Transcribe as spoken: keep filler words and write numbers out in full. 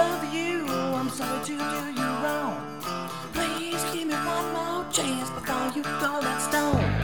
love you, I'm sorry to do you wrong. Please give me one more chance before you throw that stone.